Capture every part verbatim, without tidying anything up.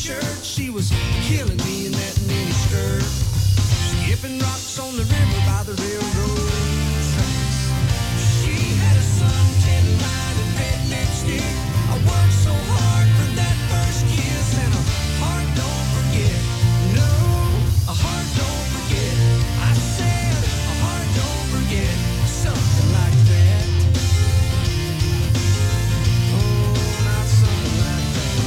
shirt. She was killing me in that mini skirt. Skipping rocks on the river by the railroad tracks. She had a sun-tan line and redneck stick. I worked so hard for that first kiss, and a heart don't forget. No, a heart don't forget. I said a heart don't forget. Something like that. Oh, not something like that.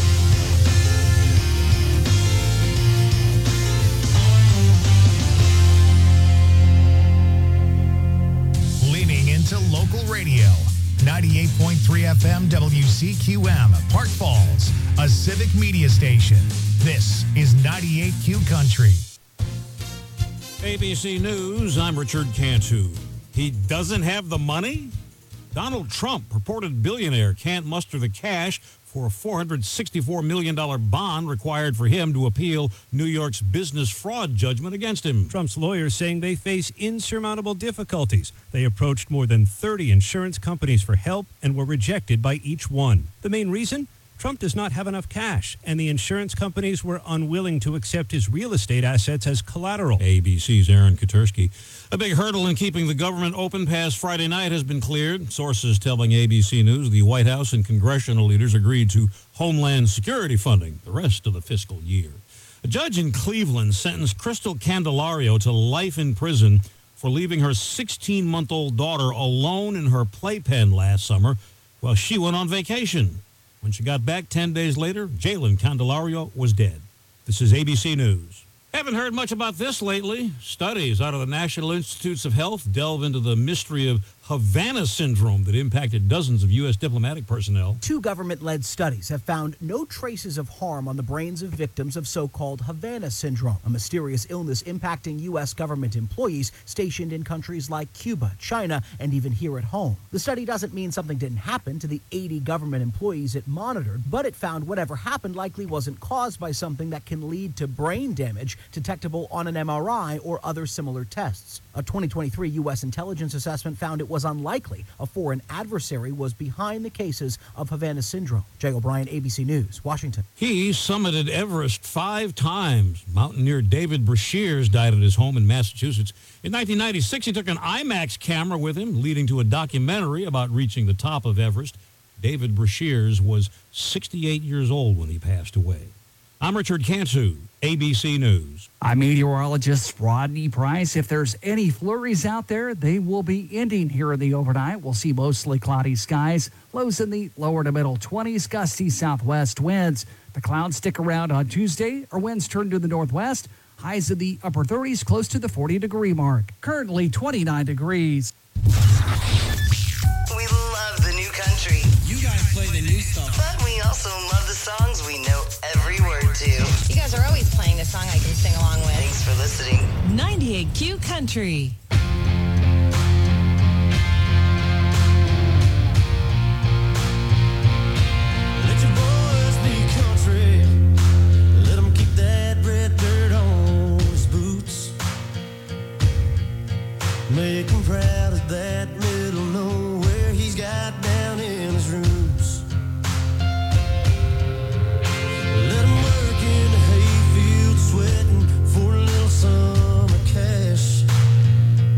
Leaning into local radio. ninety-eight point three F M W C Q M, Park Falls, a civic media station. This is ninety-eight Q Country. A B C News, I'm Richard Cantu. He doesn't have the money? Donald Trump, purported billionaire, can't muster the cash for a four hundred sixty-four million dollars bond required for him to appeal New York's business fraud judgment against him. Trump's lawyers saying they face insurmountable difficulties. They approached more than thirty insurance companies for help and were rejected by each one. The main reason? Trump does not have enough cash, and the insurance companies were unwilling to accept his real estate assets as collateral. A B C's Aaron Katersky. A big hurdle in keeping the government open past Friday night has been cleared. Sources telling A B C News the White House and congressional leaders agreed to Homeland Security funding the rest of the fiscal year. A judge in Cleveland sentenced Crystal Candelario to life in prison for leaving her sixteen-month-old daughter alone in her playpen last summer while she went on vacation. When she got back ten days later, Jalen Candelario was dead. This is A B C News. Haven't heard much about this lately. Studies out of the National Institutes of Health delve into the mystery of Havana syndrome that impacted dozens of U S diplomatic personnel. Two government-led studies have found no traces of harm on the brains of victims of so-called Havana syndrome, a mysterious illness impacting U S government employees stationed in countries like Cuba, China, and even here at home. The study doesn't mean something didn't happen to the eighty government employees it monitored, but it found whatever happened likely wasn't caused by something that can lead to brain damage detectable on an M R I or other similar tests. A twenty twenty-three U S intelligence assessment found it was unlikely a foreign adversary was behind the cases of Havana syndrome. Jay O'Brien, A B C News, Washington. He summited Everest five times. Mountaineer David Brashears died at his home in Massachusetts. In nineteen ninety-six, he took an IMAX camera with him, leading to a documentary about reaching the top of Everest. David Brashears was sixty-eight years old when he passed away. I'm Richard Cantu, A B C News. I'm meteorologist Rodney Price. If there's any flurries out there, they will be ending here in the overnight. We'll see mostly cloudy skies, lows in the lower to middle twenties, gusty southwest winds. The clouds stick around on Tuesday, or winds turn to the northwest. Highs in the upper thirties, close to the forty-degree mark. Currently twenty-nine degrees. We love the new country. You guys play the new stuff. But we also love the songs we know every word to. You guys are always playing a song I can sing along with. Thanks for listening. ninety-eight Q Country. Let your boys be country. Let them keep that red dirt on his boots. Make him proud of that middle nowhere he's got down in his roots. Let him work in the hayfield sweating for a little summer cash.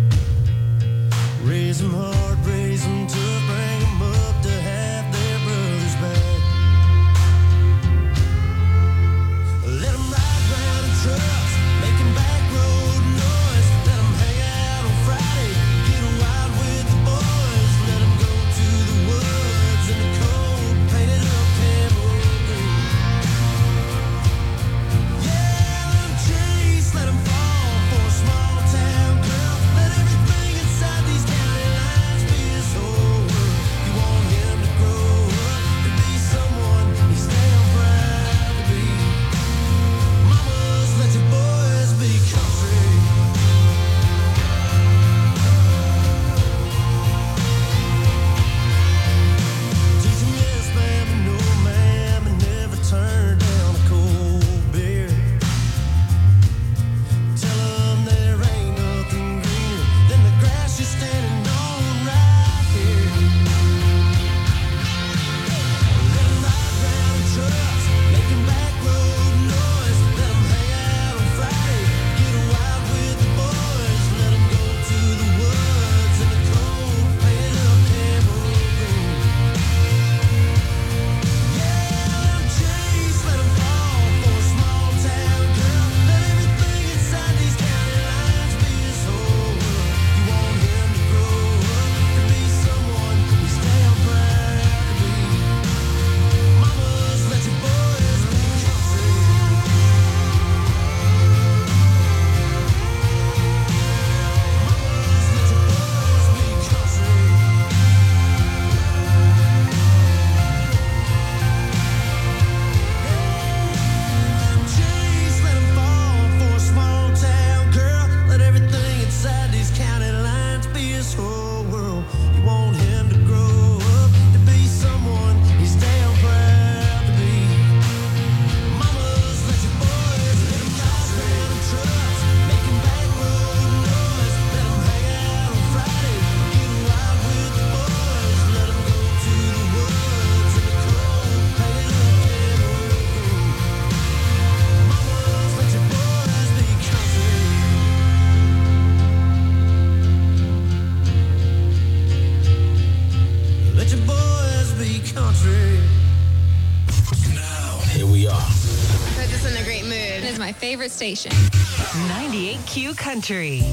Puts us in a great mood. It is my favorite station. ninety-eight Q Country.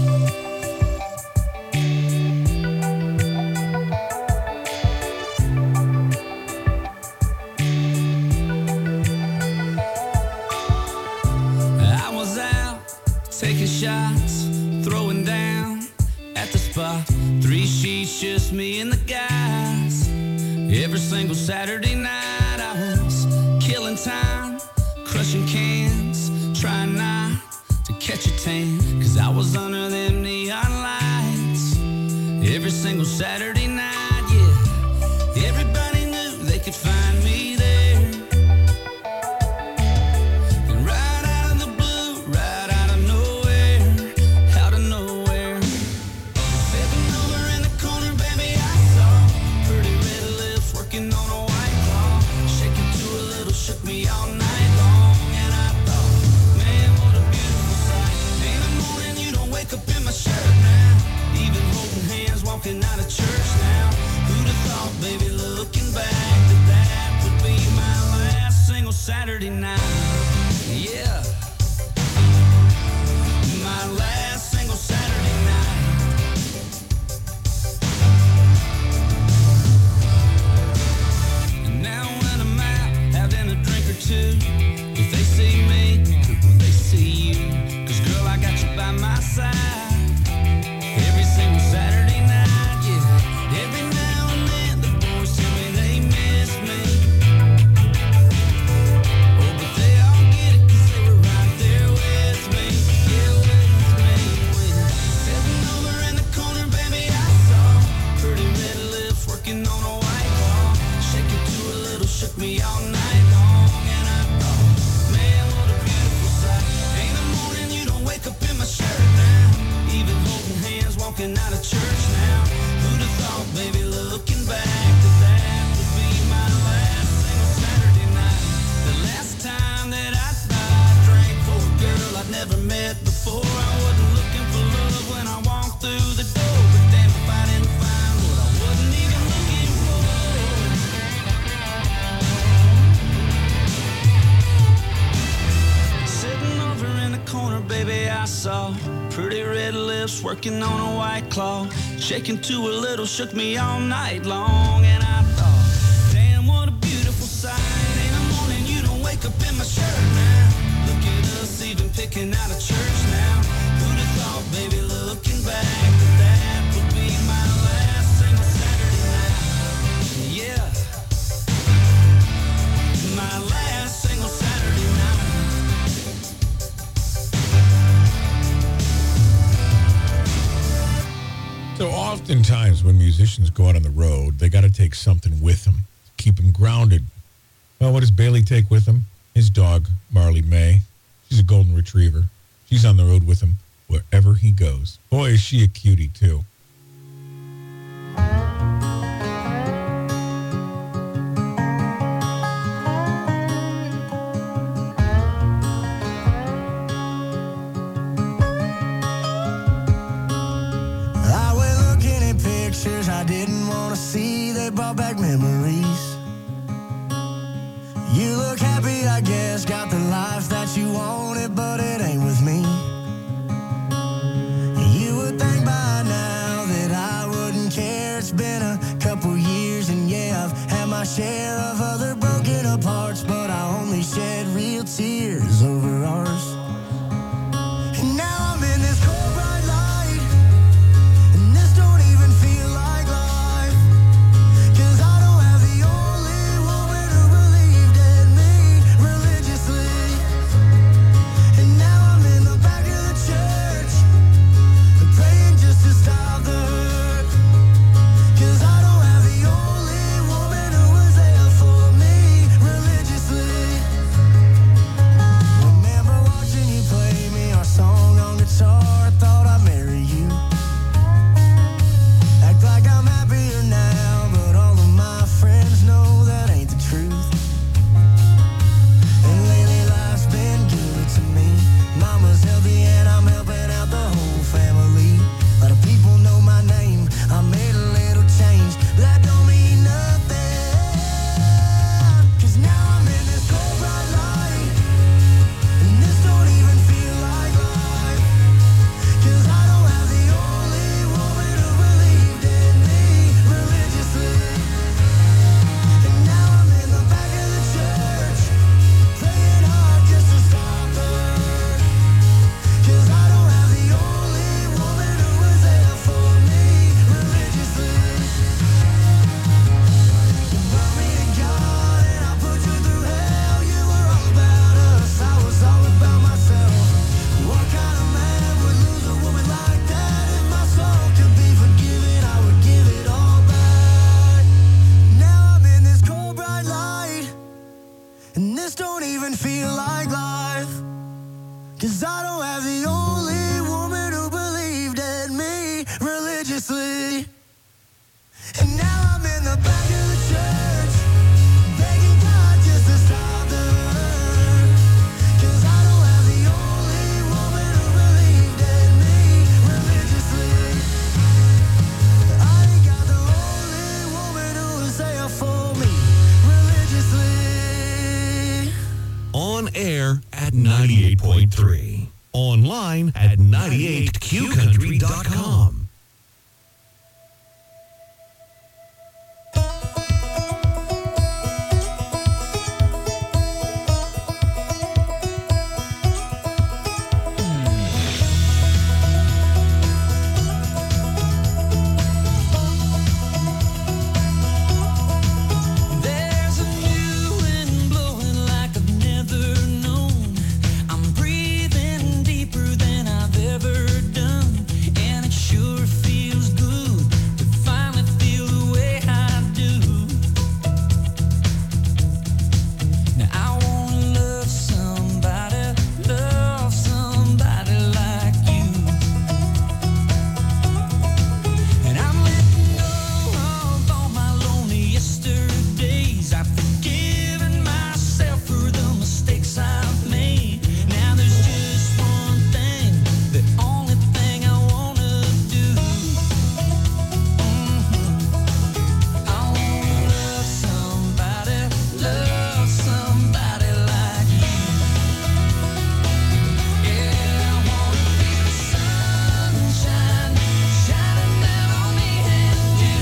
I was out taking shots, throwing down at the spot. Three sheets, just me and the guys. Every single Saturday night I was killing time, crushing cans, trying not to catch a tan, cause I was under them neon lights. Every single Saturday night, yeah. Everybody knew they could find me there. And right out of the blue, right out of nowhere, out of nowhere. Stepping over in the corner, baby, I saw pretty red lips working on a white claw. Shaking to a little, shook me all night long. And I thought, man, what a beautiful sight. In the morning, you don't wake up in my shirt now. Even holding hands, walking out of church now. Who'd have thought, baby, looking back, that that would be my last single Saturday night. Yeah. My last single Saturday night. And now when I'm out having a drink or two, if they see me, will they see you? Cause girl, I got you by my side. Every single Saturday night, yeah. Every now and then the boys tell me they miss me. Oh, but they all get it cause they were right there with me. Yeah, with me. When sitting over in the corner, baby, I saw pretty red lips working on a white claw. Shaking to a little, shook me all night long. And I thought, man, what a beautiful sight. In the morning, you don't wake up in my shirt now. Even holding hands, walking out of church now. Who'd have thought, baby, looking back, that that would be my last single Saturday night. The last time that I, I drank for a girl I'd never met before. I wasn't looking for love when I walked through the door. But damn if I didn't find what I wasn't even looking for. Sitting over in the corner, baby, I saw pretty red lips working on a white claw. Shaking to a little, shook me all night long. And I thought, damn, what a beautiful sight. In the morning, you don't wake up in my shirt now. Look at us even picking out of church now. Who'd have thought, baby, looking back, that that would be my last single Saturday night. Yeah. My last single Saturday night. So oftentimes when musicians go out on the road, they got to take something with them, keep them grounded. Well, what does Bailey take with him? His dog, Marley May. She's a golden retriever. She's on the road with him wherever he goes. Boy, is she a cutie, too. I went looking at pictures I didn't want to see. They brought back memories. You look happy, I guess. Got the life that you wanted, but it ain't with me. You would think by now that I wouldn't care. It's been a couple years, and yeah, I've had my share of other broken apart, but I only shed real tears over ours. And now I'm in this cold bright light, and this don't even feel like life. Cause I don't have the only woman who believed in me religiously. And now I'm in the back of the church, praying just to stop the hurt. Cause I don't have the only woman who was there for me religiously. Well, feel like life. Cause I don't have the only woman who believed in me religiously. And now I'm in the back of the church, begging God just to stop the hurt. Cause I don't have the only woman who believed in me religiously. I ain't got the only woman who was there for me religiously. On air at ninety-eight point three. Online at ninety-eight q country dot com. There's a new wind blowing like I've never known. I'm breathing deeper than I've ever done, and it sure feels good to finally feel the way I do. Now I wanna love somebody, love somebody like you. And I'm letting go of all my lonely yesterdays. I've forgiven myself for the mistakes I've made. Now there's just one thing, the only thing I wanna do. Mhm. I wanna love somebody, love somebody like you. Yeah, I wanna feel the sunshine shining down on me and you.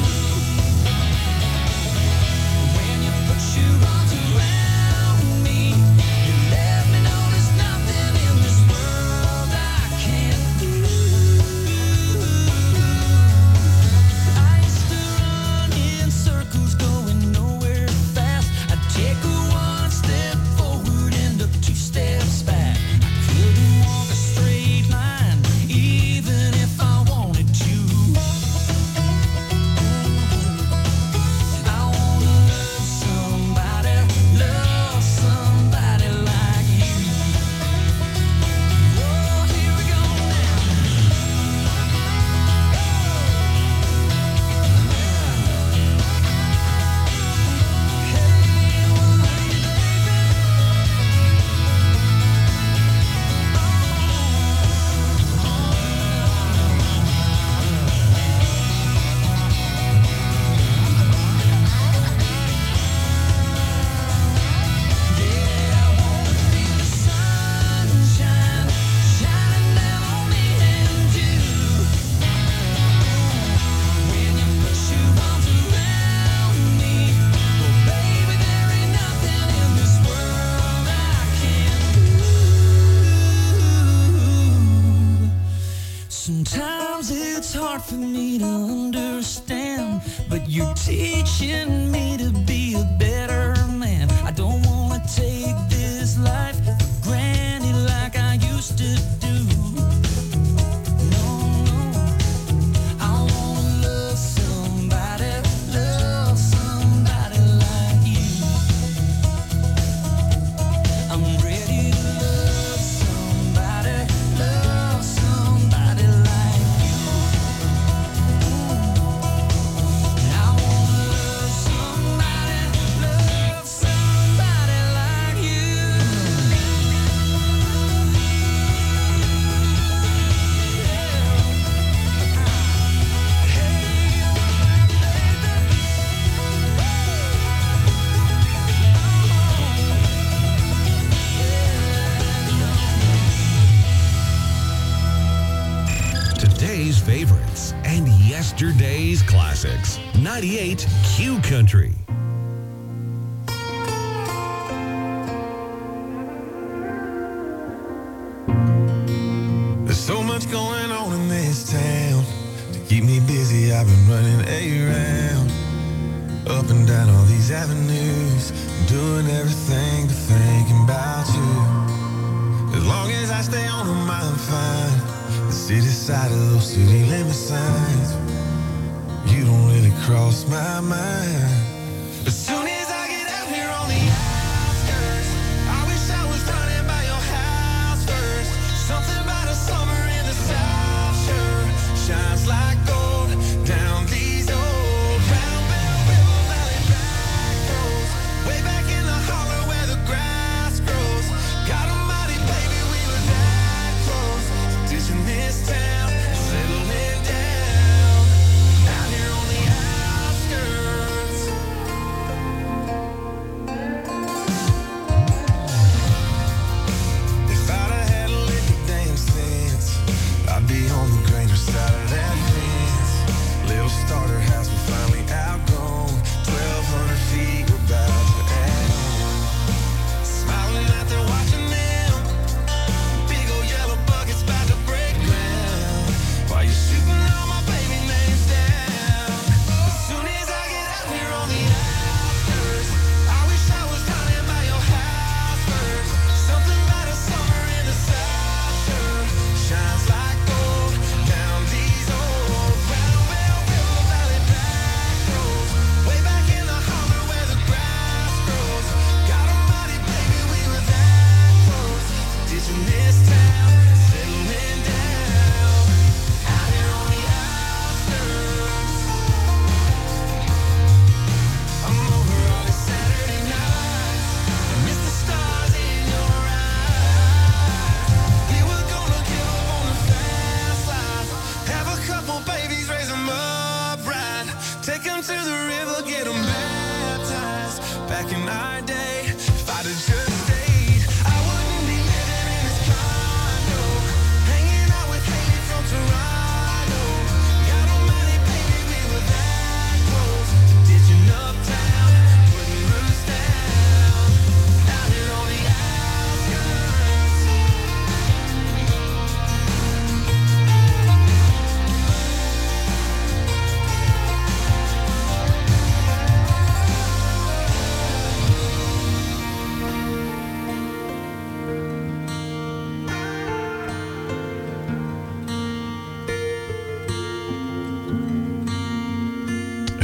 When you put your arms around me, you let me know there's nothing in this world I can't do. I used to run in circles, going nowhere fast. I'd take a one step forward and a two steps back. I couldn't walk a straight line, even if I wanted to. I wanna love somebody, love somebody like you. Oh, here we go now. Sunshine shining down on me and you. When you put your arms around me, oh baby, there ain't nothing in this world I can't do. Sometimes it's hard for me to understand, but you're teaching me to be a better man. I don't wanna take this life for granted like I used to do. No, no. I wanna love somebody, love somebody like you. I'm ready to love somebody, love somebody like you. I wanna love somebody, love somebody like you. Today's favorites and yesterday's classics. ninety-eight Q Country. There's so much going on in this town. To keep me busy, I've been running around, up and down all these avenues, doing everything but thinking about you. As long as I stay on them, I'm fine. The city side of those city limit signs, you don't really cross my mind. As soon as I get out here on the outskirts, I wish I was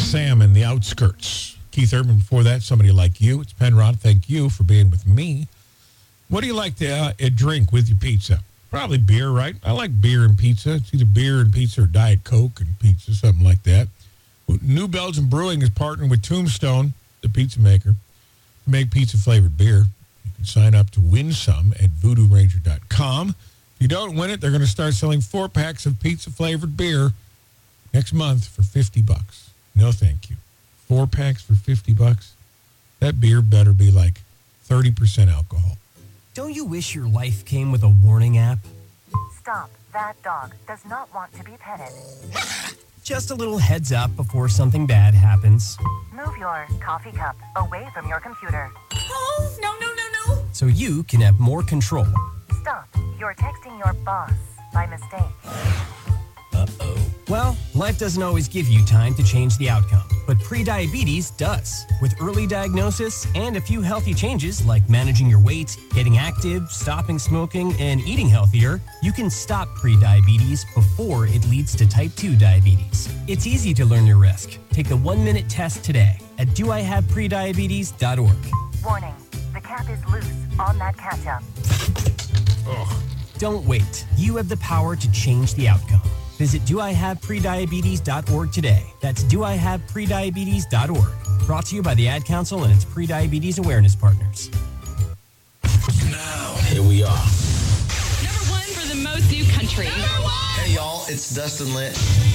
Sam in the Outskirts. Keith Urban before that, Somebody Like You. It's Penrod. Thank you for being with me. What do you like to uh, drink with your pizza? Probably beer, right? I like beer and pizza. It's either beer and pizza or Diet Coke and pizza, something like that. New Belgium Brewing is partnering with Tombstone, the pizza maker, to make pizza-flavored beer. You can sign up to win some at voodoo ranger dot com. If you don't win it, they're going to start selling four packs of pizza-flavored beer next month for fifty bucks. No, thank you. Four packs for fifty bucks? That beer better be like thirty percent alcohol. Don't you wish your life came with a warning app? Stop. That dog does not want to be petted. Just a little heads up before something bad happens. Move your coffee cup away from your computer. Oh, no, no, no, no. So you can have more control. Stop. You're texting your boss by mistake. Uh-oh. Well, life doesn't always give you time to change the outcome, but prediabetes does. With early diagnosis and a few healthy changes like managing your weight, getting active, stopping smoking, and eating healthier, you can stop prediabetes before it leads to type two diabetes. It's easy to learn your risk. Take the one-minute test today at do I have prediabetes dot org. Warning, the cap is loose on that ketchup. Ugh. Don't wait. You have the power to change the outcome. Visit do I have prediabetes dot org today. That's do I have prediabetes dot org. Brought to you by the Ad Council and its prediabetes awareness partners. Now, here we are. Number one for the most new country. Hey, y'all, it's Dustin Lynch.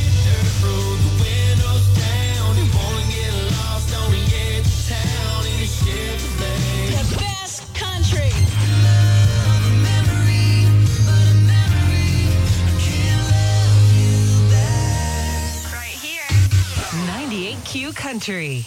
The best country. ninety-eight Q Country.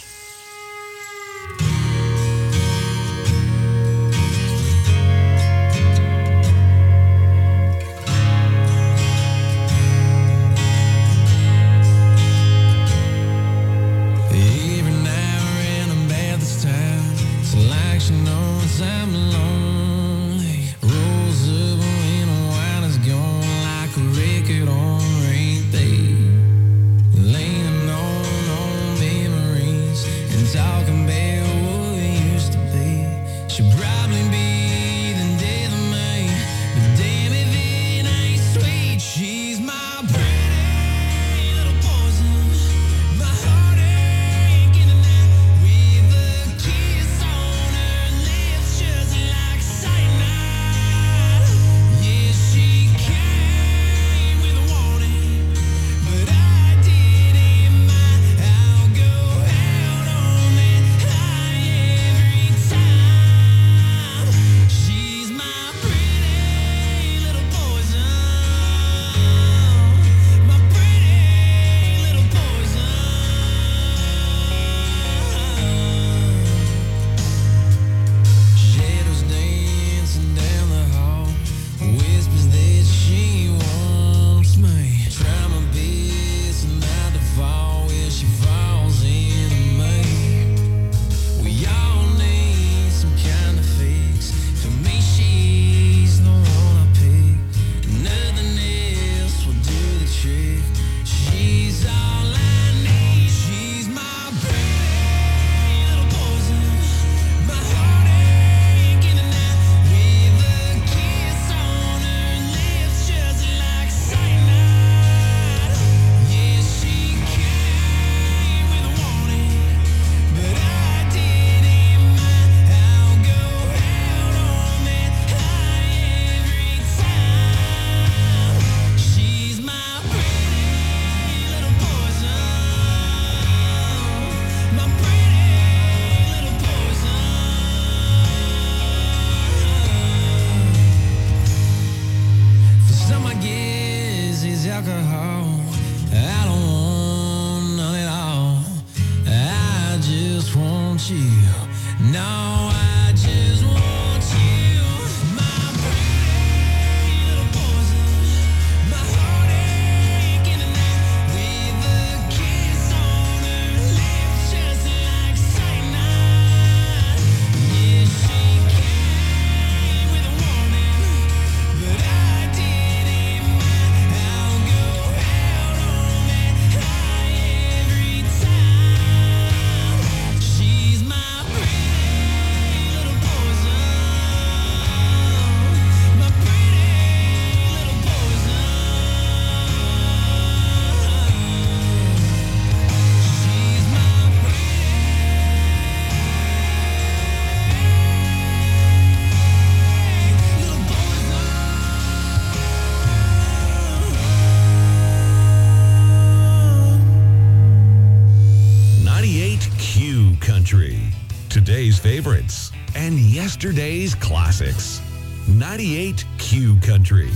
hits and yesterday's classics. ninety-eight Q Country.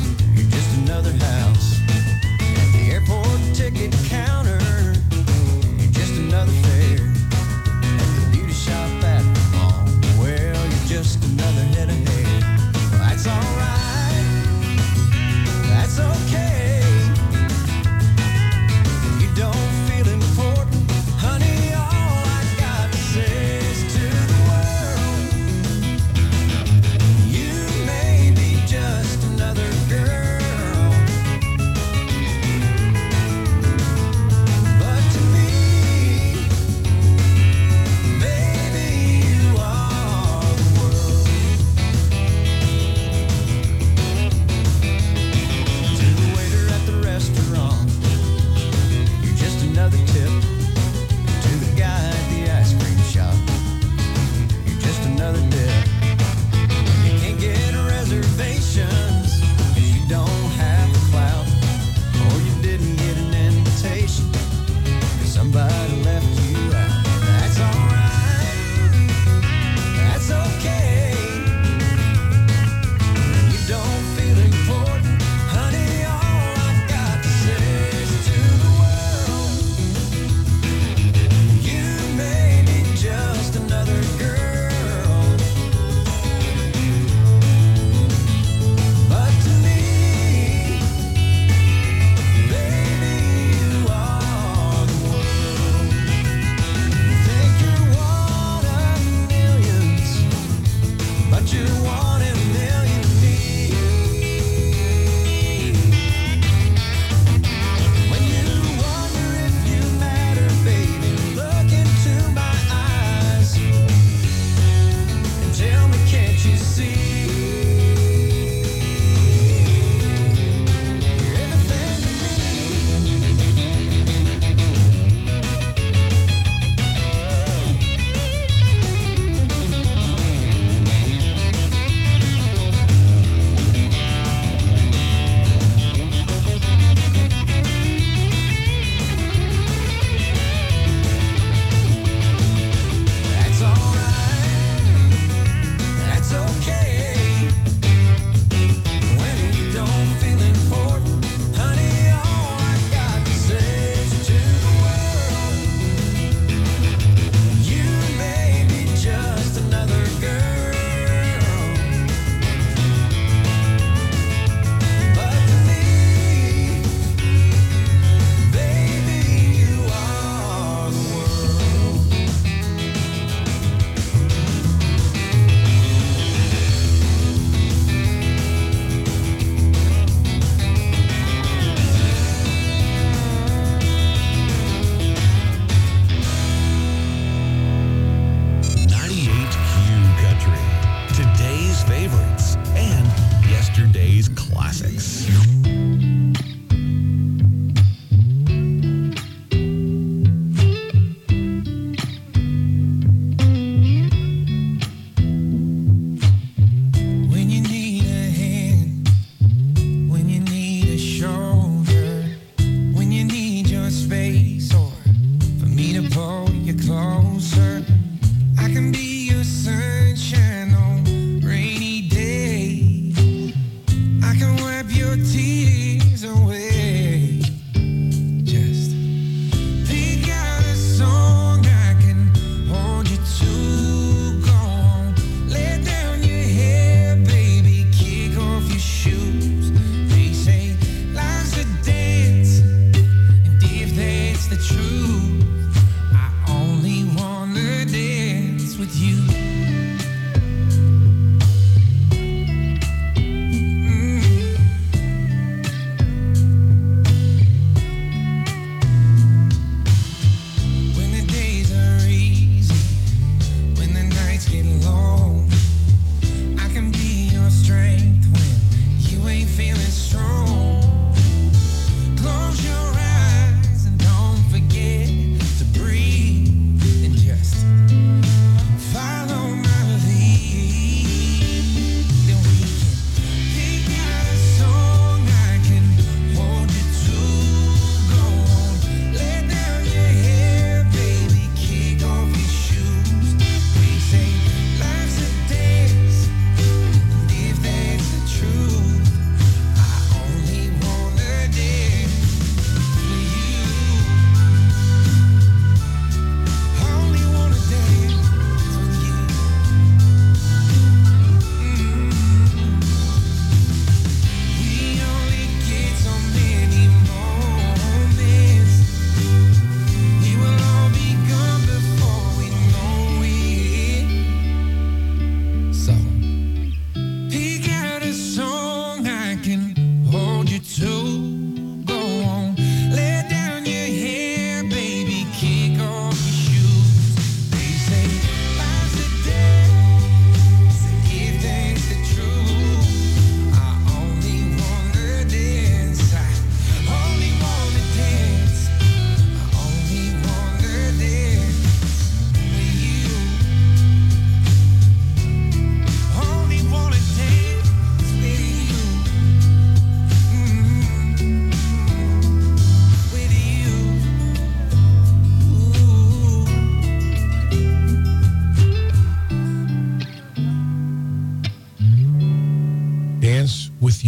Another house at the airport ticket counter.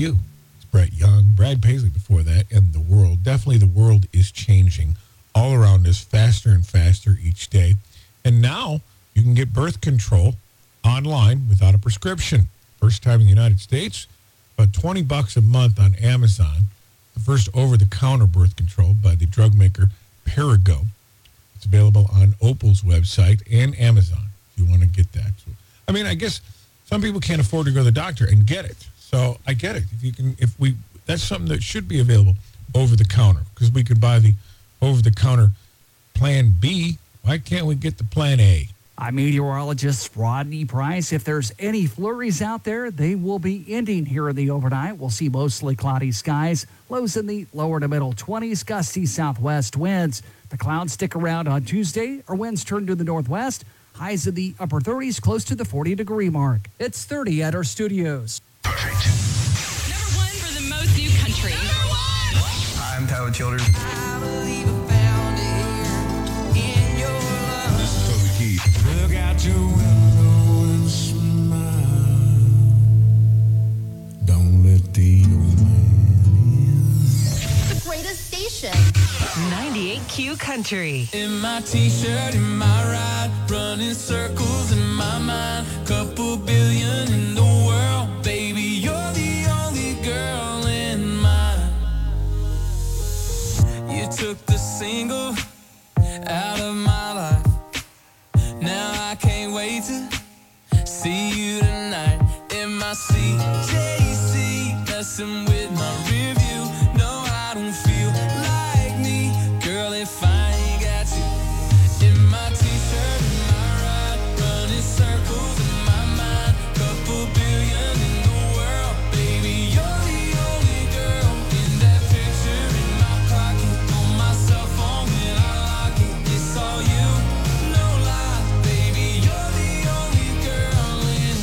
you. It's Brett Young, Brad Paisley before that, and the world. Definitely the world is changing all around us faster and faster each day. And now you can get birth control online without a prescription. First time in the United States, about twenty bucks a month on Amazon. The first over-the-counter birth control by the drug maker Perrigo. It's available on Opal's website and Amazon if you want to get that. So, I mean, I guess some people can't afford to go to the doctor and get it. So I get it. If you can, if we, that's something that should be available over the counter, because we could buy the over-the-counter Plan B. Why can't we get the Plan A? I'm meteorologist Rodney Price. If there's any flurries out there, they will be ending here in the overnight. We'll see mostly cloudy skies, lows in the lower to middle twenties, gusty southwest winds. The clouds stick around on Tuesday, or winds turn to the northwest. Highs in the upper thirties, close to the forty-degree mark. It's thirty at our studios. Number one for the most new country. Number one! Hi, I'm Tyler Childers. This is Toby Keith. Look out your window and smile. Don't let the old man in. The greatest station. ninety-eight Q Country. In my t-shirt, in my ride, running circles in my mind. Couple billion in the world, baby, you're the only girl in mine. You took the single out of my life. Now I can't wait to see you tonight in my C J C, messing with my review. No, I don't feel like me, girl, if I ain't got you. In my t-shirt, in my ride, running circles in my mind. Couple billion in the world, baby, you're the only girl. In that picture in my pocket, on my cell phone when I lock it, it's all you, no lie, baby, you're the only girl in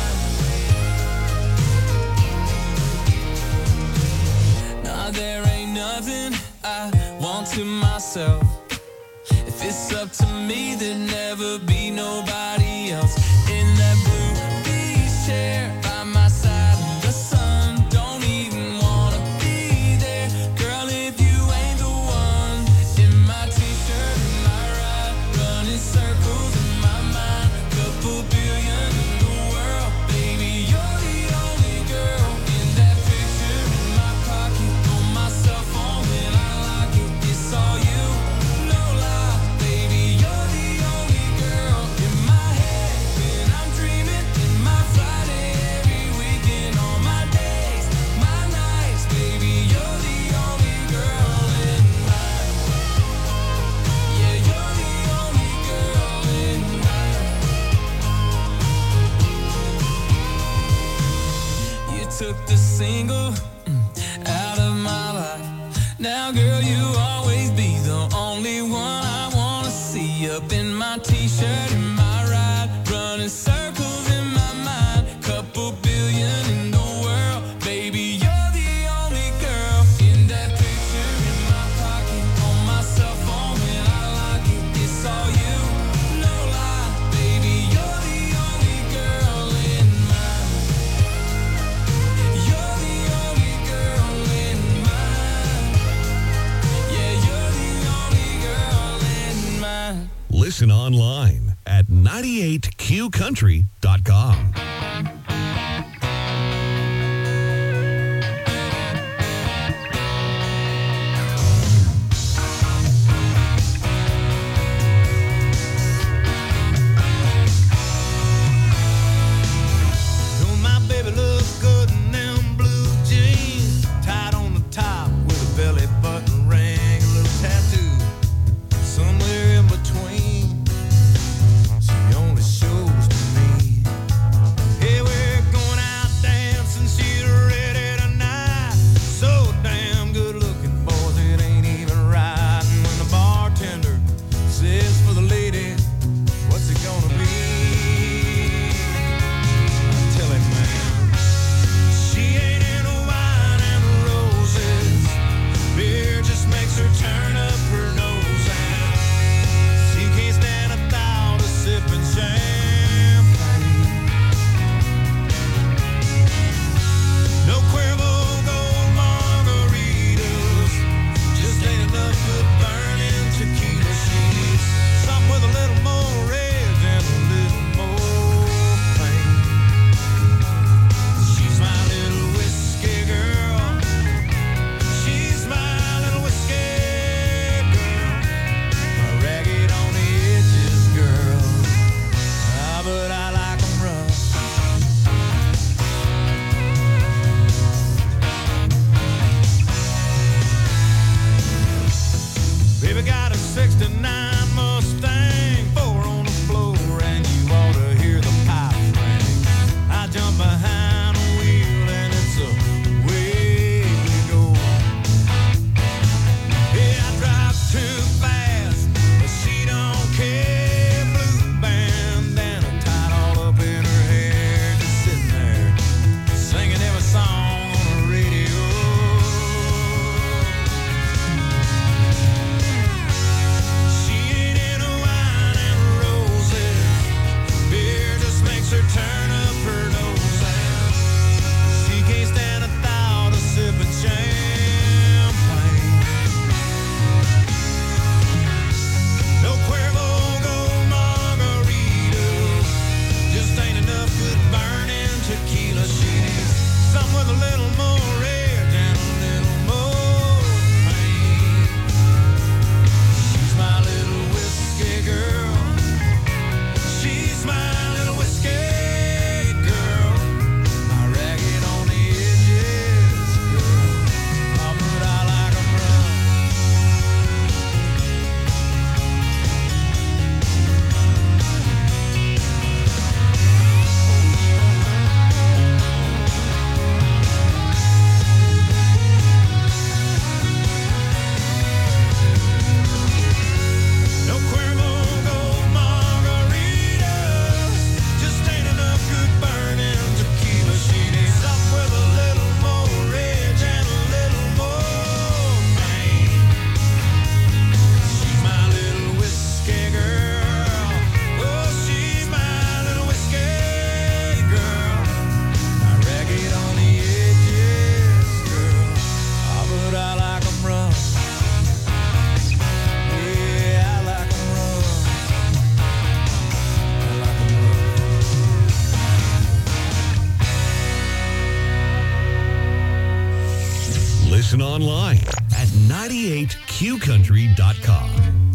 mine. Nah, there ain't nothing I want to myself. If it's up to me, there'd never be nobody else. In that blue beach chair by my side in the sun, don't even wanna be there, girl, if you ain't the one. In my t-shirt, in my ride, running circles in my mind. Couple billion in the world, baby, you're the only girl. In that picture in my pocket, on my cell phone when I lock it, it's all you, no lie, baby, you're the only girl. In my head when I'm dreaming, in my Friday every weekend, on my days, my nights, baby, you're the only girl in mine. Yeah, you're the only girl in mine. You took the single mm, out of my life. Now, girl, you always be the only one I wanna see. Up in my t-shirt, in my ride, running circles in my mind. Couple billion in the world, baby, you're the only girl. In that picture in my pocket, on my cell phone when I lock it, it's all you, no lie, baby, you're the only girl in mine. You're the only girl in mine. Yeah, you're the only girl in mine. Listen online at ninety-eight q country dot com. Don't my baby look good in them blue jeans, tied on the top with a belly button ring, a little tattoo somewhere in between. She only shows to me Baby got a sixty-nine Mustang, four on the floor, and you ought to hear the pipes ring. I jump behind the wheel and it's a way we go. Yeah, I drive too fast, but she don't care. Blue bandana tied all up in her hair, just sitting there singing every song on the radio. She ain't into wine and roses, beer just makes her turn up her nose, and she can't stand the thought of sipping champagne. No Cuervo Gold margaritas, just ain't enough good burning tequila. She needs something with a little more edge and a little more pain. She's my little whiskey girl. She's my little whiskey girl. My ragged on the edges girl. Oh, but I like 'em rough. No Cuervo Gold margaritas, just ain't enough good burning tequila. She needs something with a little more edge and a little more pain. She's my little whiskey girl. Oh, she's my little whiskey girl. My ragged on the edges girl. Oh, but I like 'em rough. Yeah, I like 'em rough. I like 'em rough. Listen online at ninety-eight q country dot com.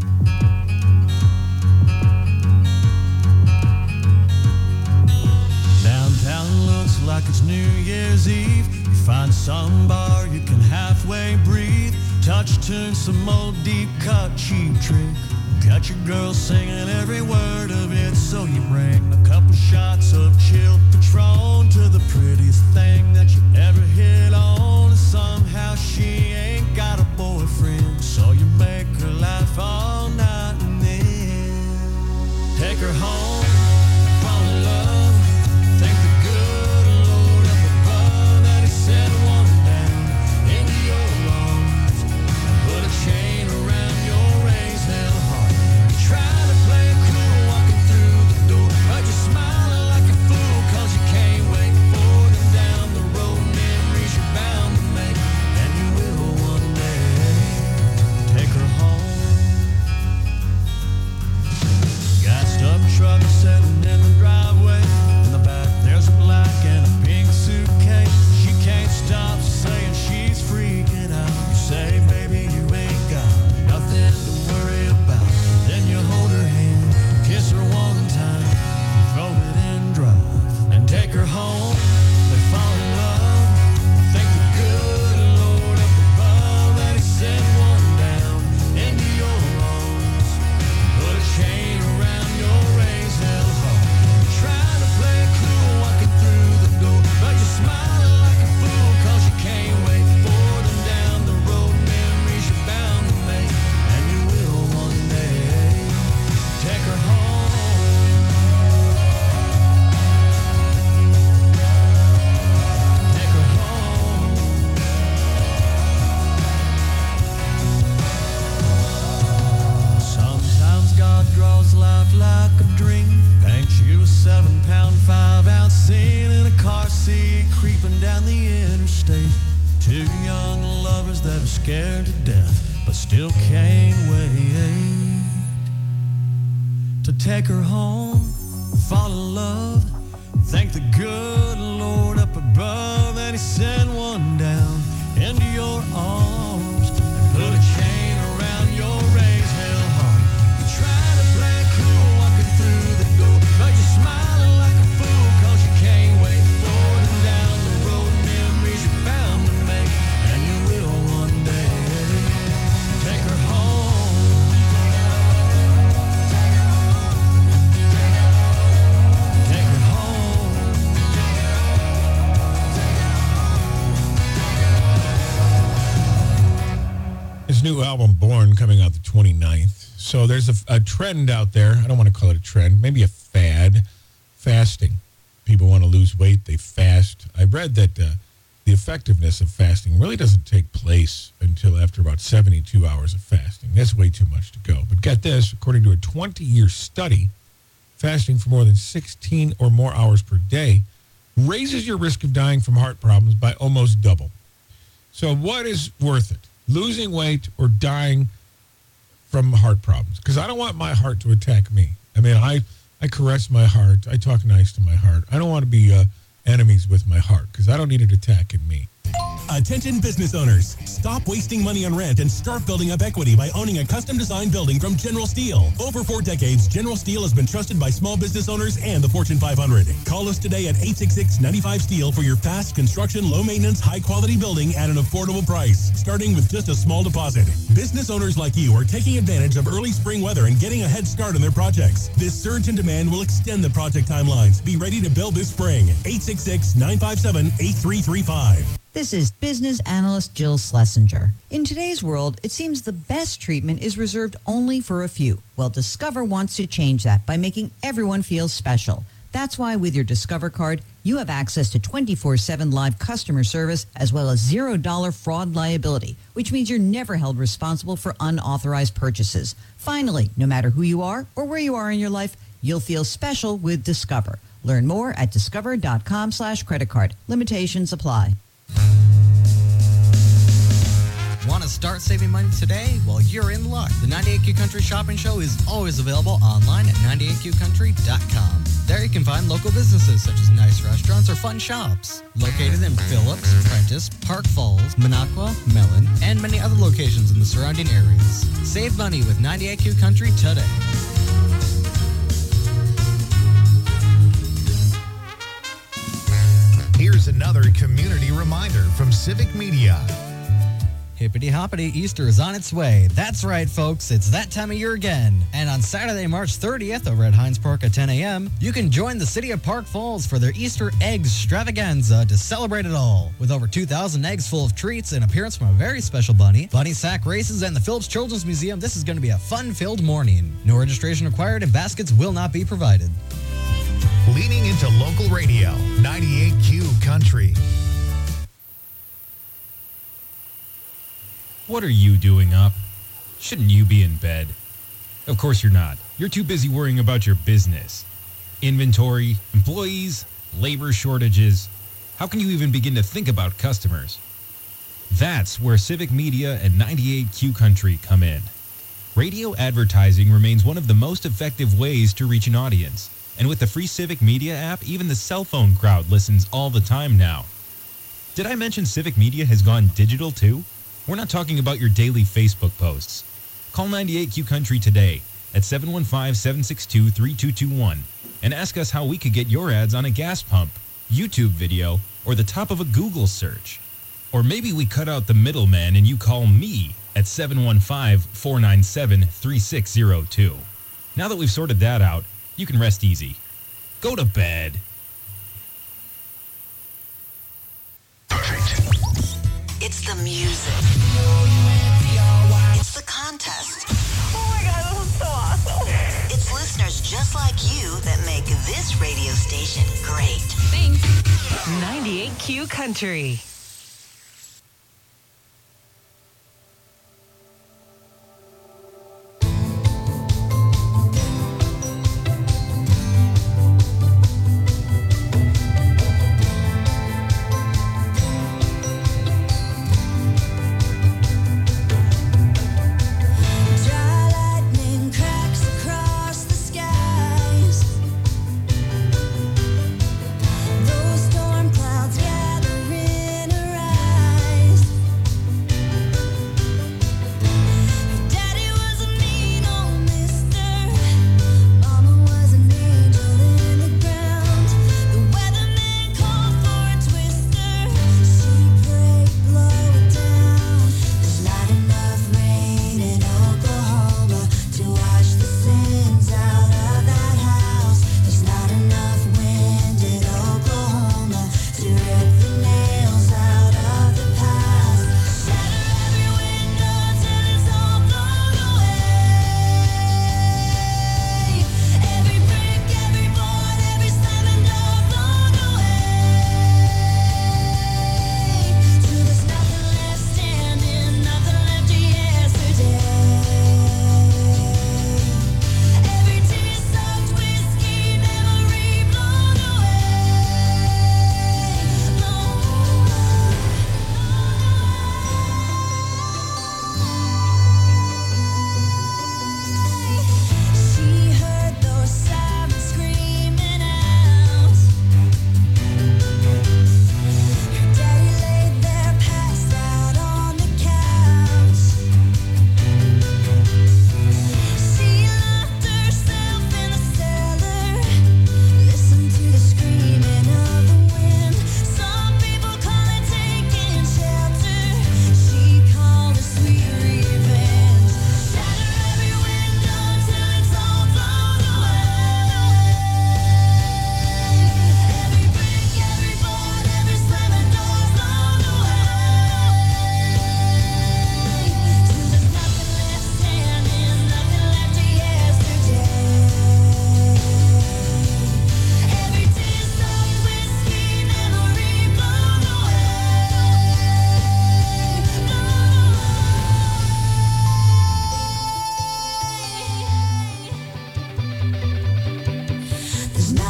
Downtown looks like it's New Year's Eve. You find some bar you can halfway breathe. Touch tune, some old deep cut cheap trick. Got your girl singing every word of it, so you bring a couple shots of chilled Patron to the prettiest thing that you ever hit on. And somehow she ain't got a boyfriend, so you make her laugh all night and then take her home, fall in love. Thank the good Lord up above that he sent one down into your arms and put a chain around your raised hell heart. You try to play it cool walking through the door, but you're smiling like a fool 'cause you can't wait for them down the road. Memories you're bound to make, and you will one day. Take her home. Gassed up truck sitting in the driveway. In the back there's a black and a pink suitcase. She can't stop saying she's freaking out. You say, baby, you ain't got nothing to worry about. Then you hold her hand, kiss her one time, throw it in drive, and take her home. They fall in love. Thank the good Lord up above that he sent one down into your arms. Put a chain around your raised hell heart. You try to play it cool walking through the door, but you're smiling like a fool 'cause you can't wait for them down the road. Memories you're bound to make, and you will one day. Take her home. Take her home. Sometimes God draws life like a dream. Paints you a seven pound, five ounce scene in a car seat creeping down the interstate. Two young lovers that are scared to death, but still can't wait to take her home, fall in love. Thank the good Lord up above that he sent one down into your arms and put a chain around your raised hell heart. You try to play it cool walking through the door, but you're smiling like a fool 'cause you can't wait for them down the road. Memories you're bound to make, and you will one day. Take her home. one coming out the twenty-ninth. So there's a, a trend out there. I don't want to call it a trend. Maybe a fad. Fasting. People want to lose weight. They fast. I read that uh, the effectiveness of fasting really doesn't take place until after about seventy-two hours of fasting. That's way too much to go. But get this, according to a twenty-year study, fasting for more than sixteen or more hours per day raises your risk of dying from heart problems by almost double. So what is worth it? Losing weight or dying from heart problems? Because I don't want my heart to attack me. I mean, I, I caress my heart. I talk nice to my heart. I don't want to be uh, enemies with my heart because I don't need it attacking me. Attention business owners. Stop wasting money on rent and start building up equity by owning a custom-designed building from General Steel. Over four decades, General Steel has been trusted by small business owners and the Fortune five hundred. Call us today at eight six six, nine five, STEEL for your fast construction, low-maintenance, high-quality building at an affordable price, starting with just a small deposit. Business owners like you are taking advantage of early spring weather and getting a head start on their projects. This surge in demand will extend the project timelines. Be ready to build this spring. eight six six, nine five seven, eight three three five. This is business analyst Jill Schlesinger. In today's world, it seems the best treatment is reserved only for a few. Well, Discover wants to change that by making everyone feel special. That's why with your Discover card, you have access to twenty-four seven live customer service as well as zero dollar fraud liability, which means you're never held responsible for unauthorized purchases. Finally, no matter who you are or where you are in your life, you'll feel special with Discover. Learn more at discover.com slash credit card. Limitations apply. Want to start saving money today? Well, you're in luck. The ninety-eight Q Country Shopping Show is always available online at ninety-eight q country dot com. There you can find local businesses such as nice restaurants or fun shops. Located in Phillips, Prentice, Park Falls, Minocqua, Mellon, and many other locations in the surrounding areas. Save money with ninety-eight Q Country today. Here's another community reminder from Civic Media. Hippity hoppity, Easter is on its way. That's right, folks. It's that time of year again. And on Saturday, March thirtieth, over at Hines Park at ten a.m., you can join the city of Park Falls for their Easter Eggs Extravaganza to celebrate it all. With over two thousand eggs full of treats, an appearance from a very special bunny, bunny sack races, and the Phillips Children's Museum, this is going to be a fun-filled morning. No registration required and baskets will not be provided. Leaning into local radio, ninety-eight Q Country. What are you doing up? Shouldn't you be in bed? Of course you're not. You're too busy worrying about your business. Inventory, employees, labor shortages. How can you even begin to think about customers? That's where Civic Media and ninety-eight Q Country come in. Radio advertising remains one of the most effective ways to reach an audience. And with the free Civic Media app, even the cell phone crowd listens all the time now. Did I mention Civic Media has gone digital too? We're not talking about your daily Facebook posts. Call ninety-eight Q Country today at seven one five, seven six two, three two two one and ask us how we could get your ads on a gas pump, YouTube video, or the top of a Google search. Or maybe we cut out the middleman and you call me at seven one five, four nine seven, three six zero two. Now that we've sorted that out, you can rest easy. Go to bed. It's the music. It's the contest. Oh my God, this is so awesome. It's listeners just like you that make this radio station great. Thanks. ninety-eight Q Country. Those storm clouds gather in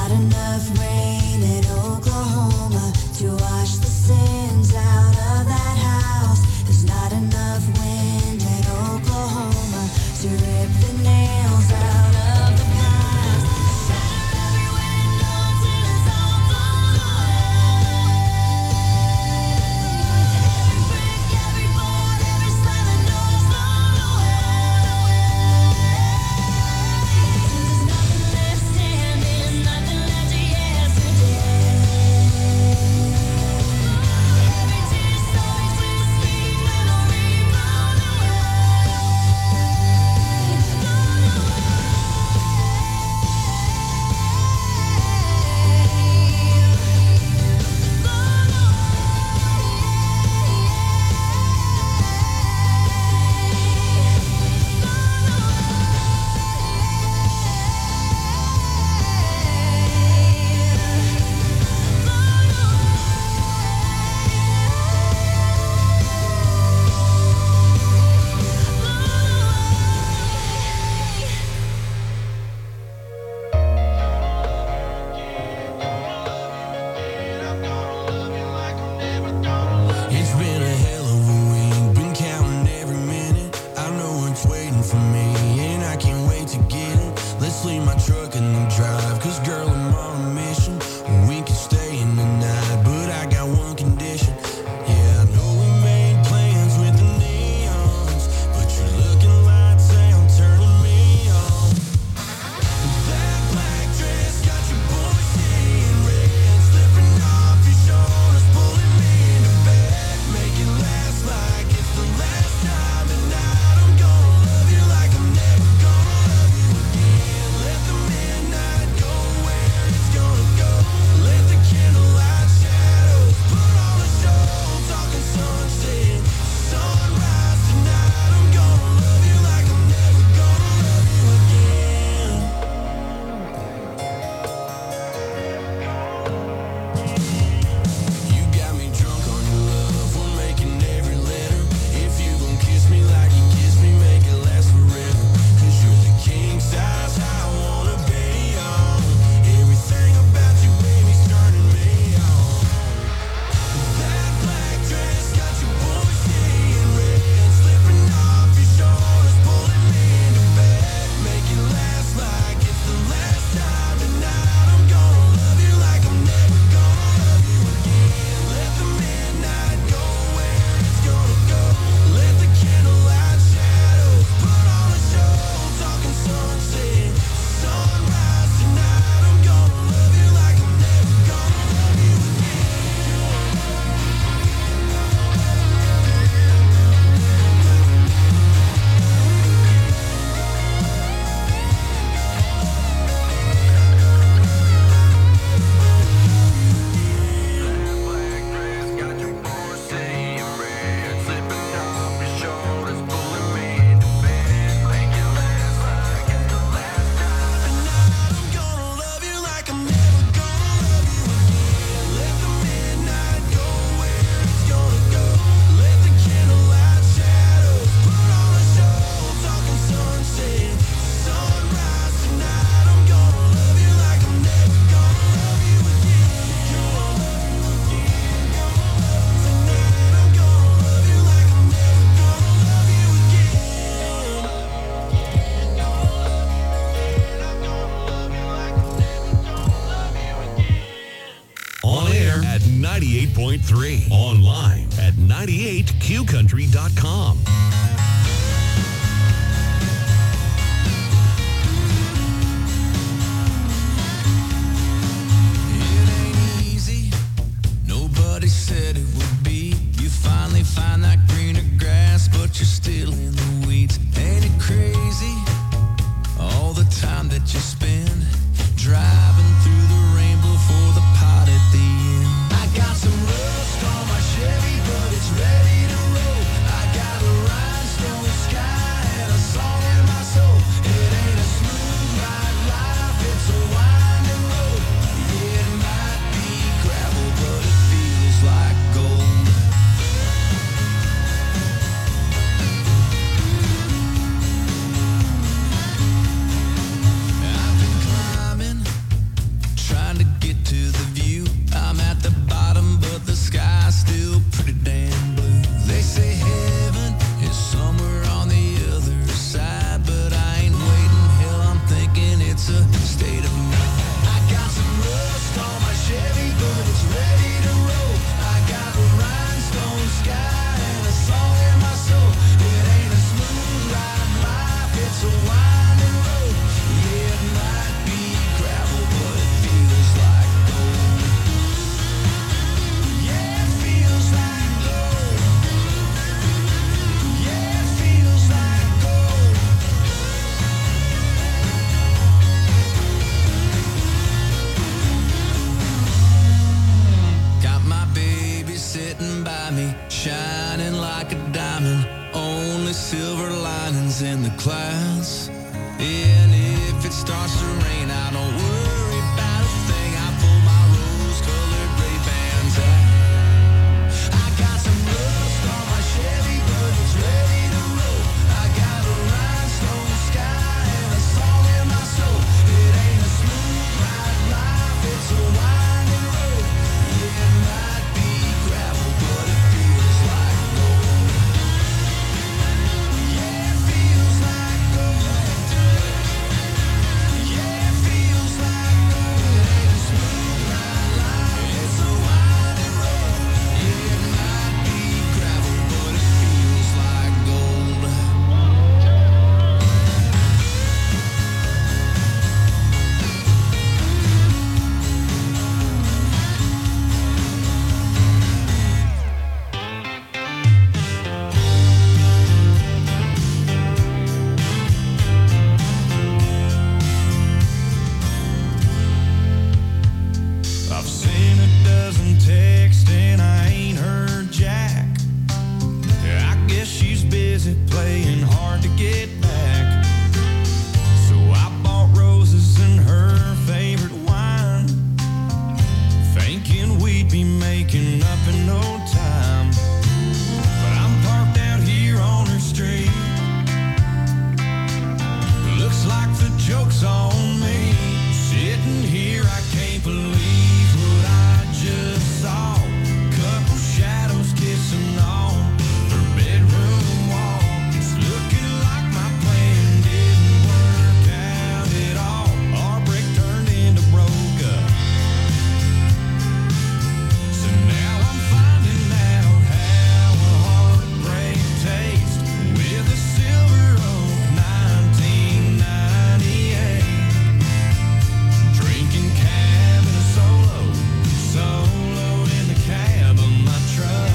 not enough rain in Oklahoma to wash the sins out of that house. There's not enough wind in Oklahoma to rip the nails out of the past. Shatter every window till it's all blown away. Every brick, every board, every slamming door's blown away. There's nothing left standing, nothing left of yesterday. Every tear so sweet, sweet memory blown away. It's been a hell of a week, been counting every minute. I know it's waiting for me, and I can't wait to get it. Let's leave my truck in the drive, cause girl, I'm on a mission. We can stay in the night, but I got one condition. Yeah, I know we made plans with the neons, but you're looking lights out, turning me on. That black dress got your boy seeing red, slipping off your shoulders, pulling me into bed. Make it last like it's the last time, and I'm gonna love you like I'm never gonna love you again. Let the midnight go where it's gonna go. Let the candlelight shadows put on a show. Talking sunset, sunrise tonight. I'm gonna love you like I'm never gonna love you again. You got me drunk on your love. We're making every letter. If you gon' kiss me like you kiss me, make it last forever. Cause you're the king size I wanna be on. Everything about you, baby's turning me on. That black dress got your boy seeing red, slipping off your shoulders, pulling me into bed. Make it last like it's the last time tonight. I'm gonna love you like I'm never gonna love you again. Let the midnight go where it's gonna go. Let the candlelight shadows put on a show. Talking sunset, sunrise tonight. I'm gonna love you like I'm never gonna love you On air at ninety-eight point three. Online at ninety-eight q country dot com. It ain't easy. Nobody said it would be. You finally find that greener grass, but you're still in the weeds. Ain't it crazy? All the time that you spend driving through the rainbow for the pot at the end. I got some rust on my Chevy, but it's ready to roll. I got a rhinestone sky and a song in my soul. It ain't a smooth ride life, it's a winding road. Yeah, it might be gravel, but it feels like gold. I've been climbing And if it starts to rain, I don't worry about a thing. I pull my rose-colored Ray-Bans out. I got some rust on my Chevy, but it's ready to roll. I got a rhinestone sky and a song in my soul. It ain't a smooth ride life, it's a winding road. Yeah, it might be gravel, but it feels like gold. Yeah, it feels like gold. Yeah, it feels like gold. It ain't a smooth ride life, it's a winding road. Yeah, it might be gravel, but it feels like gold. I've seen a dozen texts and I ain't heard Jack. I guess she's busy playing hard to get back. So I bought roses and her favorite wine, thinking we'd be making up in no time. But I'm parked out here on her street. Looks like the joke's on me. Sitting here, I can't believe what I just saw. Couple shadows kissing on her bedroom wall. It's looking like my plan didn't work out at all. Our break turned into broke up. So now I'm finding out how a heartbreak tastes with a Silver Oak nineteen ninety-eight. Drinking cabin solo, solo in the cab of my truck.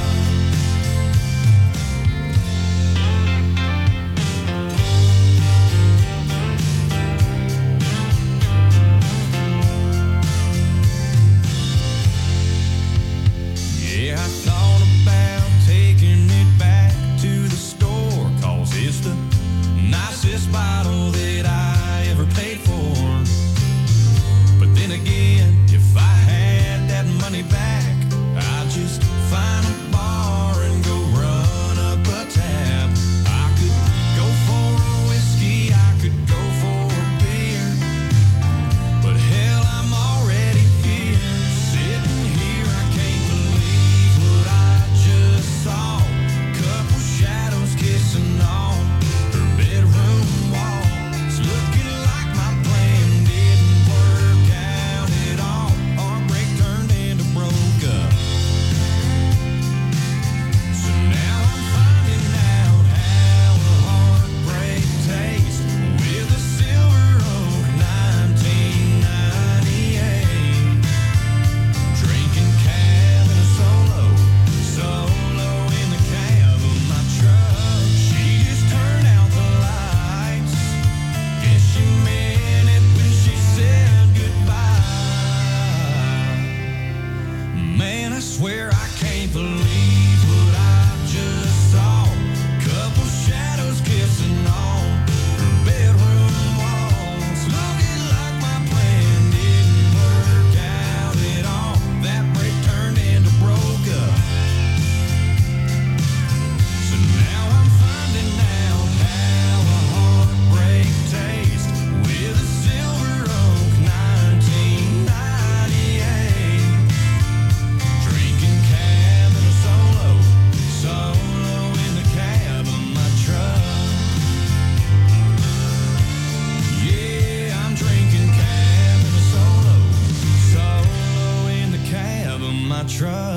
Yeah, I thought about taking it back to the store, 'cause it's the nicest bottle that I ever paid for. But then again, if I had that money back, I'd just find a bar and go run up a tab. I could go for a whiskey, I could go for a beer, but hell, I'm already here. Sitting here, I can't believe what I just saw. Couple shadows kissing on her bedroom wall. It's looking like my plan didn't work out at all. Our break turned into broke up. So now I'm finding out how a heartbreak tastes with a Silver Oak nineteen ninety-eight. Drinking cabin solo, solo in the cab of my truck. She just turned out the lights. Guess she meant it when she said goodbye. Man, I swear I can't believe what I just saw. Couple shadows kissing on her bedroom walls. Looking like my plan didn't work out at all. That break turned into broke up. So now I'm finding out how a heartbreak tastes with a Silver Oak nineteen ninety-eight. Drinking cabin solo, solo in the cab of my truck. Yeah, I'm drinking cabin solo, solo in the cab of my truck.